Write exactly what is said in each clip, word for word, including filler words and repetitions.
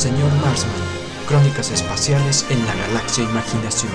Señor Marsman, Crónicas Espaciales en la Galaxia Imaginación.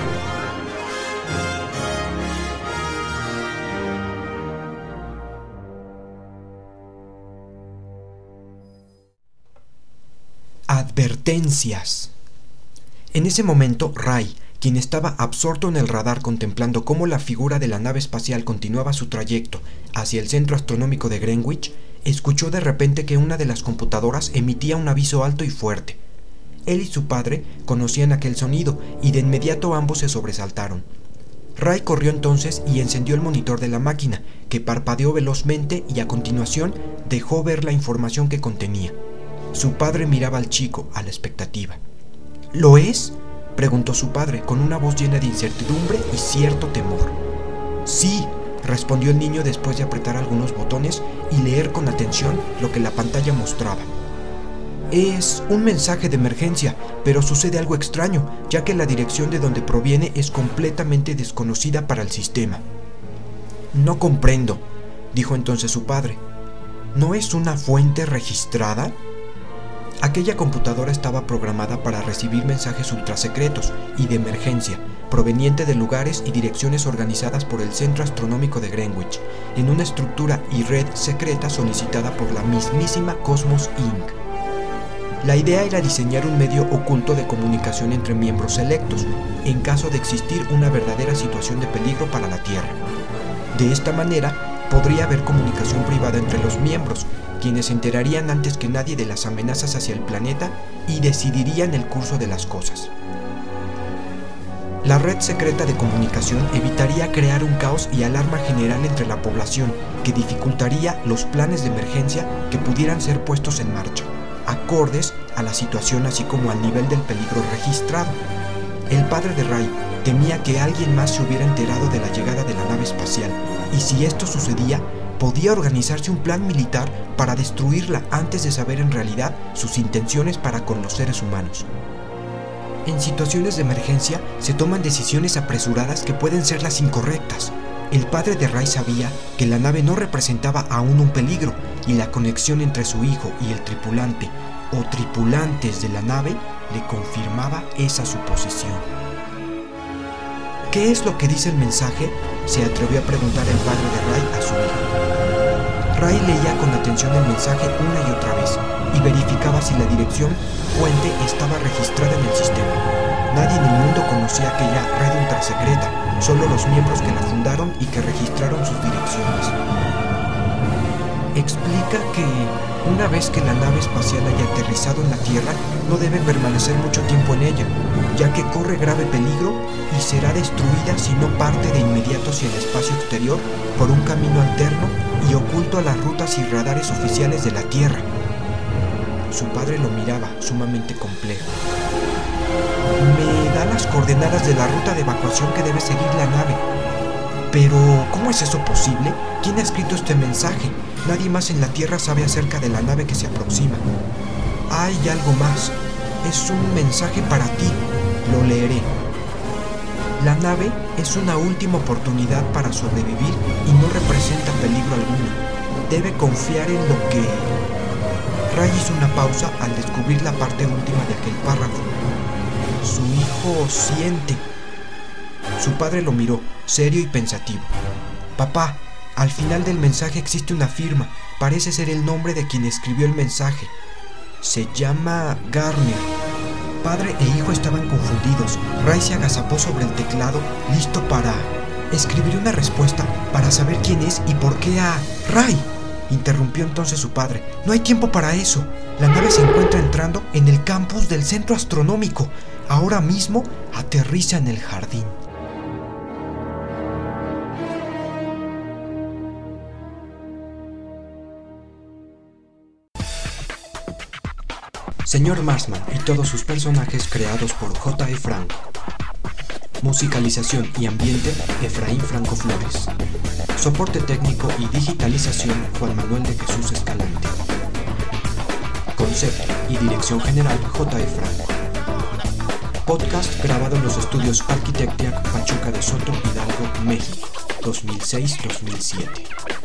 Advertencias. En ese momento, Ray, quien estaba absorto en el radar contemplando cómo la figura de la nave espacial continuaba su trayecto hacia el centro astronómico de Greenwich, escuchó de repente que una de las computadoras emitía un aviso alto y fuerte. Él y su padre conocían aquel sonido y de inmediato ambos se sobresaltaron. Ray corrió entonces y encendió el monitor de la máquina, que parpadeó velozmente y a continuación dejó ver la información que contenía. Su padre miraba al chico a la expectativa. ¿Lo es?, preguntó su padre con una voz llena de incertidumbre y cierto temor. Sí, respondió el niño después de apretar algunos botones y leer con atención lo que la pantalla mostraba. Es un mensaje de emergencia, pero sucede algo extraño, ya que la dirección de donde proviene es completamente desconocida para el sistema. No comprendo, dijo entonces su padre. ¿No es una fuente registrada? Aquella computadora estaba programada para recibir mensajes ultrasecretos y de emergencia, proveniente de lugares y direcciones organizadas por el Centro Astronómico de Greenwich, en una estructura y red secreta solicitada por la mismísima Cosmos incorporated. La idea era diseñar un medio oculto de comunicación entre miembros selectos, en caso de existir una verdadera situación de peligro para la Tierra. De esta manera, podría haber comunicación privada entre los miembros, quienes se enterarían antes que nadie de las amenazas hacia el planeta y decidirían el curso de las cosas. La red secreta de comunicación evitaría crear un caos y alarma general entre la población que dificultaría los planes de emergencia que pudieran ser puestos en marcha, acordes a la situación así como al nivel del peligro registrado. El padre de Ray temía que alguien más se hubiera enterado de la llegada de la nave espacial, y si esto sucedía, podía organizarse un plan militar para destruirla antes de saber en realidad sus intenciones para con los seres humanos. En situaciones de emergencia se toman decisiones apresuradas que pueden ser las incorrectas. El padre de Ray sabía que la nave no representaba aún un peligro y la conexión entre su hijo y el tripulante o tripulantes de la nave le confirmaba esa suposición. ¿Qué es lo que dice el mensaje?, se atrevió a preguntar el padre de Ray a su hijo. Ray leía con atención el mensaje una y otra vez y verificaba si la dirección fuente estaba registrada en el sistema. Nadie en el mundo conocía aquella red ultrasecreta, solo los miembros que la fundaron y que registraron sus direcciones. Explica que una vez que la nave espacial haya aterrizado en la Tierra, no debe permanecer mucho tiempo en ella, ya que corre grave peligro y será destruida si no parte de inmediato hacia el espacio exterior por un camino alterno y oculto a las rutas y radares oficiales de la Tierra. Su padre lo miraba, sumamente complejo. Me da las coordenadas de la ruta de evacuación que debe seguir la nave. Pero, ¿cómo es eso posible? ¿Quién ha escrito este mensaje? Nadie más en la Tierra sabe acerca de la nave que se aproxima. Hay algo más. Es un mensaje para ti. Lo leeré. La nave es una última oportunidad para sobrevivir y no representa peligro alguno. Debe confiar en lo que... Ray hizo una pausa al descubrir la parte última de aquel párrafo. Su hijo siente. Su padre lo miró, serio y pensativo. Papá, al final del mensaje existe una firma. Parece ser el nombre de quien escribió el mensaje. Se llama Garner. Padre e hijo estaban confundidos. Ray se agazapó sobre el teclado, listo para... Escribir una respuesta para saber quién es y por qué a... ¡Ray!, interrumpió entonces su padre. No hay tiempo para eso. La nave se encuentra entrando en el campus del centro astronómico. Ahora mismo aterriza en el jardín. Señor Marsman y todos sus personajes creados por J E Franco. Musicalización y ambiente, Efraín Franco Flores. Soporte técnico y digitalización, Juan Manuel de Jesús Escalante. Concepto y dirección general, J E Franco. Podcast grabado en los estudios Arquitectiac, Pachuca de Soto, Hidalgo, México, dos mil seis a dos mil siete.